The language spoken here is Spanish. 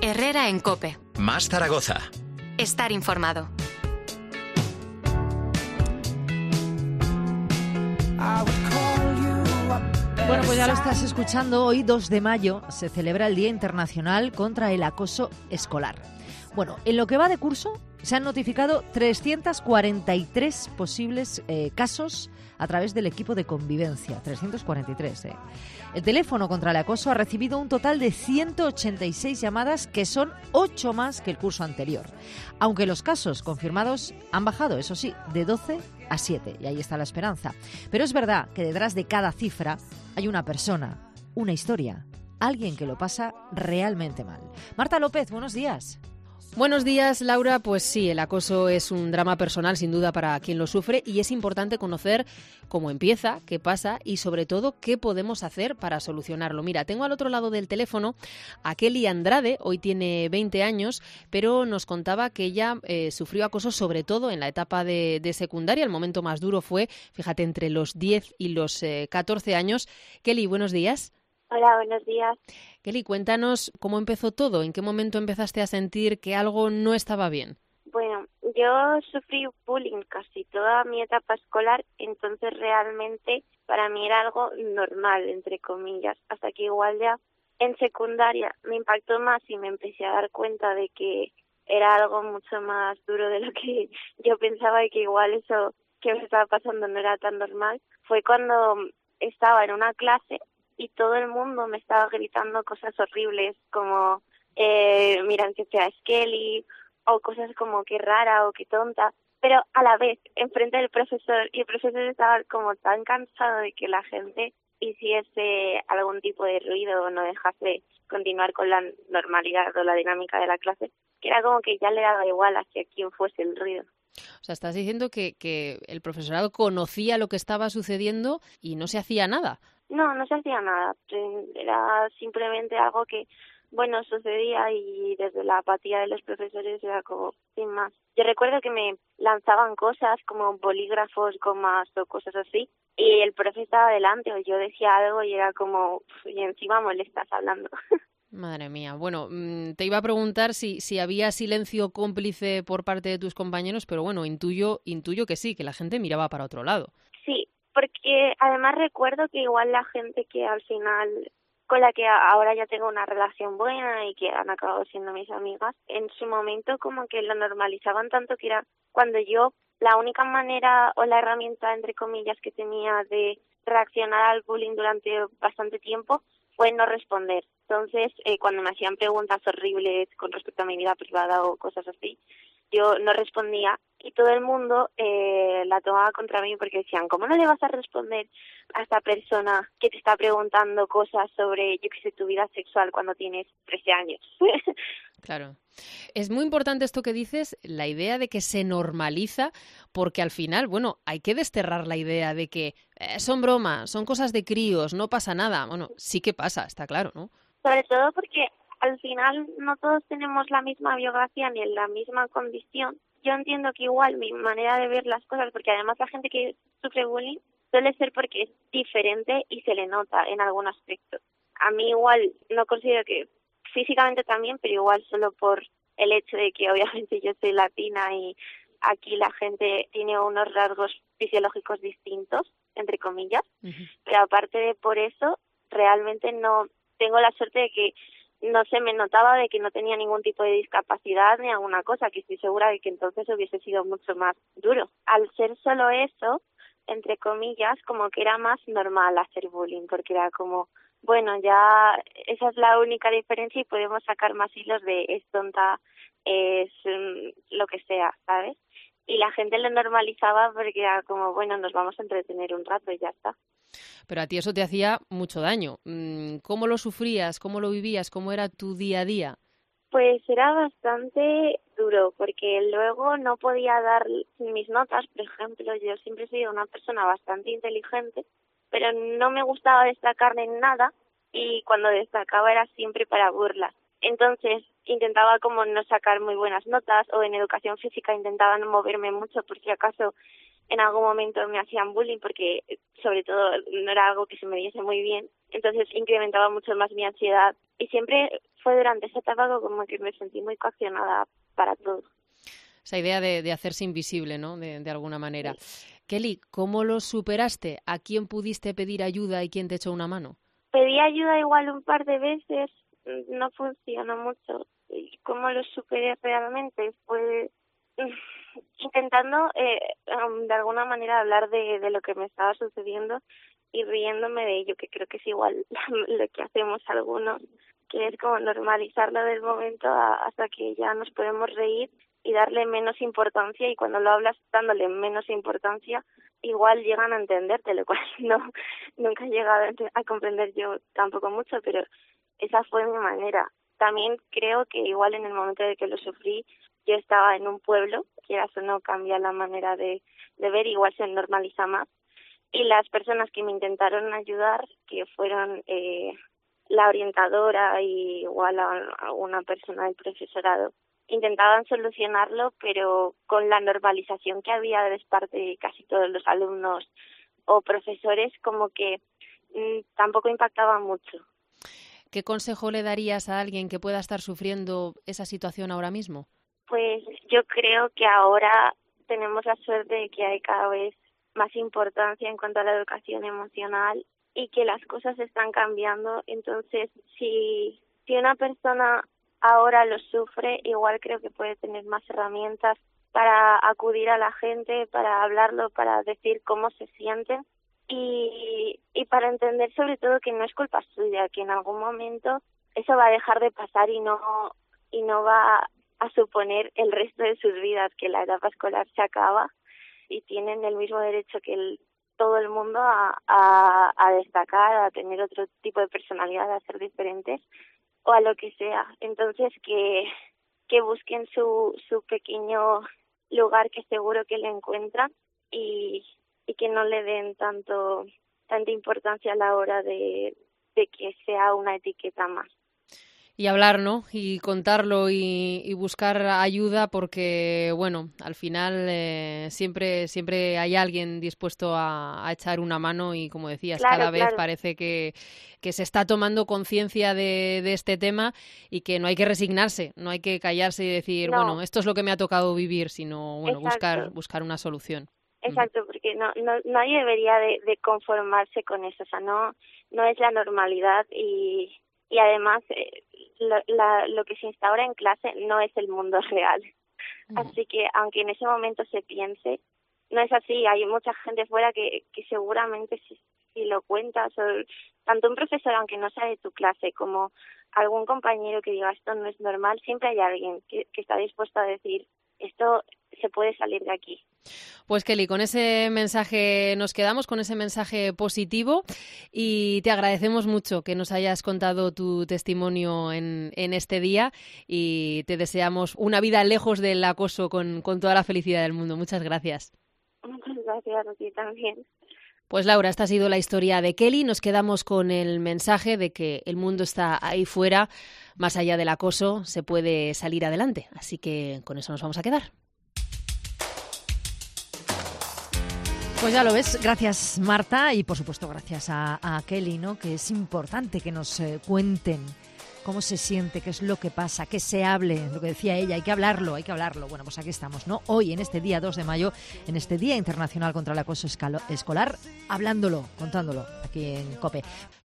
Herrera en COPE. Más Zaragoza. Estar informado. Bueno, pues ya lo estás escuchando. Hoy, 2 de mayo, se celebra el Día Internacional contra el Acoso Escolar. Bueno, en lo que va de curso se han notificado 343 posibles casos a través del equipo de convivencia. 343, El teléfono contra el acoso ha recibido un total de 186 llamadas, que son 8 más que el curso anterior. Aunque los casos confirmados han bajado, eso sí, de 12 a 7. Y ahí está la esperanza. Pero es verdad que detrás de cada cifra hay una persona, una historia, alguien que lo pasa realmente mal. Marta López, buenos días. Buenos días, Laura. Pues sí, el acoso es un drama personal, sin duda, para quien lo sufre, y es importante conocer cómo empieza, qué pasa y, sobre todo, qué podemos hacer para solucionarlo. Mira, tengo al otro lado del teléfono a Kelly Andrade. Hoy tiene 20 años, pero nos contaba que ella sufrió acoso sobre todo en la etapa de secundaria. El momento más duro fue, fíjate, entre los 10 y los 14 años. Kelly, buenos días. Hola, buenos días. Kelly, cuéntanos cómo empezó todo, en qué momento empezaste a sentir que algo no estaba bien. Bueno, yo sufrí bullying casi toda mi etapa escolar, entonces realmente para mí era algo normal, entre comillas, hasta que igual ya en secundaria me impactó más y me empecé a dar cuenta de que era algo mucho más duro de lo que yo pensaba y que igual eso que me estaba pasando no era tan normal. Fue cuando estaba en una clase y todo el mundo me estaba gritando cosas horribles como mira que fea es Kelly, o cosas como qué rara o qué tonta, pero a la vez enfrente del profesor, y el profesor estaba como tan cansado de que la gente hiciese algún tipo de ruido o no dejase continuar con la normalidad o la dinámica de la clase, que era como que ya le daba igual hacia quién fuese el ruido. O sea, estás diciendo que el profesorado conocía lo que estaba sucediendo y no se hacía nada. No se hacía nada, era simplemente algo que, bueno, sucedía y desde la apatía de los profesores era como, sin más. Yo recuerdo que me lanzaban cosas como bolígrafos, gomas o cosas así, y el profe estaba delante o yo decía algo y era como, y encima molestas hablando. Madre mía. Bueno, te iba a preguntar si había silencio cómplice por parte de tus compañeros, pero bueno, intuyo que sí, que la gente miraba para otro lado. Sí, porque además recuerdo que igual la gente que al final, con la que ahora ya tengo una relación buena y que han acabado siendo mis amigas, en su momento como que lo normalizaban tanto que era cuando yo, la única manera o la herramienta, entre comillas, que tenía de reaccionar al bullying durante bastante tiempo fue no responder. Entonces, cuando me hacían preguntas horribles con respecto a mi vida privada o cosas así, yo no respondía y todo el mundo la tomaba contra mí porque decían, ¿cómo no le vas a responder a esta persona que te está preguntando cosas sobre, yo qué sé, tu vida sexual cuando tienes 13 años? Claro. Es muy importante esto que dices, la idea de que se normaliza, porque al final, bueno, hay que desterrar la idea de que son bromas, son cosas de críos, no pasa nada. Bueno, sí que pasa, está claro, ¿no? Sobre todo porque al final no todos tenemos la misma biografía ni en la misma condición. Yo entiendo que igual mi manera de ver las cosas, porque además la gente que sufre bullying suele ser porque es diferente y se le nota en algún aspecto. A mí igual no considero que físicamente también, pero igual solo por el hecho de que obviamente yo soy latina y aquí la gente tiene unos rasgos fisiológicos distintos, entre comillas, pero aparte de por eso, realmente no tengo la suerte de que no se me notaba de que no tenía ningún tipo de discapacidad ni alguna cosa, que estoy segura de que entonces hubiese sido mucho más duro. Al ser solo eso, entre comillas, como que era más normal hacer bullying, porque era como, bueno, ya esa es la única diferencia y podemos sacar más hilos de es tonta, es lo que sea, ¿sabes? Y la gente lo normalizaba porque era como, bueno, nos vamos a entretener un rato y ya está. Pero a ti eso te hacía mucho daño. ¿Cómo lo sufrías? ¿Cómo lo vivías? ¿Cómo era tu día a día? Pues era bastante duro, porque luego no podía dar mis notas. Por ejemplo, yo siempre he sido una persona bastante inteligente, pero no me gustaba destacar en nada, y cuando destacaba era siempre para burlas. Entonces intentaba como no sacar muy buenas notas, o en educación física intentaba no moverme mucho por si acaso en algún momento me hacían bullying, porque sobre todo no era algo que se me diese muy bien. Entonces incrementaba mucho más mi ansiedad y siempre fue durante esa etapa como que me sentí muy coaccionada para todo. Esa idea de hacerse invisible, ¿no? De alguna manera. Sí. Kelly, ¿cómo lo superaste? ¿A quién pudiste pedir ayuda y quién te echó una mano? Pedí ayuda igual un par de veces, no funcionó mucho. ¿Y cómo lo superé realmente? Fue intentando de alguna manera hablar de lo que me estaba sucediendo y riéndome de ello, que creo que es igual lo que hacemos algunos, que es como normalizarlo del momento hasta que ya nos podemos reír y darle menos importancia, y cuando lo hablas dándole menos importancia, igual llegan a entenderte, lo cual nunca he llegado a comprender yo tampoco mucho, pero esa fue mi manera. También creo que igual en el momento de que lo sufrí, yo estaba en un pueblo, quieras o no cambia la manera de ver, igual se normaliza más, y las personas que me intentaron ayudar, que fueron la orientadora y igual a una persona del profesorado, intentaban solucionarlo, pero con la normalización que había de parte de casi todos los alumnos o profesores, como que tampoco impactaba mucho. ¿Qué consejo le darías a alguien que pueda estar sufriendo esa situación ahora mismo? Pues yo creo que ahora tenemos la suerte de que hay cada vez más importancia en cuanto a la educación emocional y que las cosas están cambiando. Entonces, si una persona ahora lo sufre, igual creo que puede tener más herramientas para acudir a la gente, para hablarlo, para decir cómo se sienten y para entender sobre todo que no es culpa suya, que en algún momento eso va a dejar de pasar y no va a suponer el resto de sus vidas, que la etapa escolar se acaba y tienen el mismo derecho que todo el mundo a destacar, a tener otro tipo de personalidad, a ser diferentes o a lo que sea. Entonces que busquen su pequeño lugar, que seguro que le encuentran, y que no le den tanta importancia a la hora de que sea una etiqueta más. Y hablar, ¿no? Y contarlo y buscar ayuda, porque, bueno, al final siempre hay alguien dispuesto a echar una mano y, como decías, claro, cada vez claro. parece que se está tomando conciencia de este tema y que no hay que resignarse, no hay que callarse y decir, No. bueno, esto es lo que me ha tocado vivir, sino, bueno, buscar una solución. Exacto, porque nadie debería de conformarse con eso, o sea, no es la normalidad y además lo que se instaura en clase no es el mundo real. Así que aunque en ese momento se piense, no es así. Hay mucha gente fuera que seguramente si lo cuentas, o tanto un profesor, aunque no sea de tu clase, como algún compañero que diga esto no es normal, siempre hay alguien que está dispuesto a decir esto se puede salir de aquí. Pues Kelly, con ese mensaje nos quedamos, con ese mensaje positivo, y te agradecemos mucho que nos hayas contado tu testimonio en este día, y te deseamos una vida lejos del acoso con toda la felicidad del mundo. Muchas gracias. Muchas gracias a ti también. Pues Laura, esta ha sido la historia de Kelly. Nos quedamos con el mensaje de que el mundo está ahí fuera, más allá del acoso, se puede salir adelante. Así que con eso nos vamos a quedar. Pues ya lo ves, gracias Marta y por supuesto gracias a Kelly, ¿no? Que es importante que nos cuenten cómo se siente, qué es lo que pasa, que se hable, lo que decía ella, hay que hablarlo. Bueno, pues aquí estamos, ¿no? Hoy, en este día 2 de mayo, en este Día Internacional contra el Acoso Escolar, hablándolo, contándolo aquí en COPE.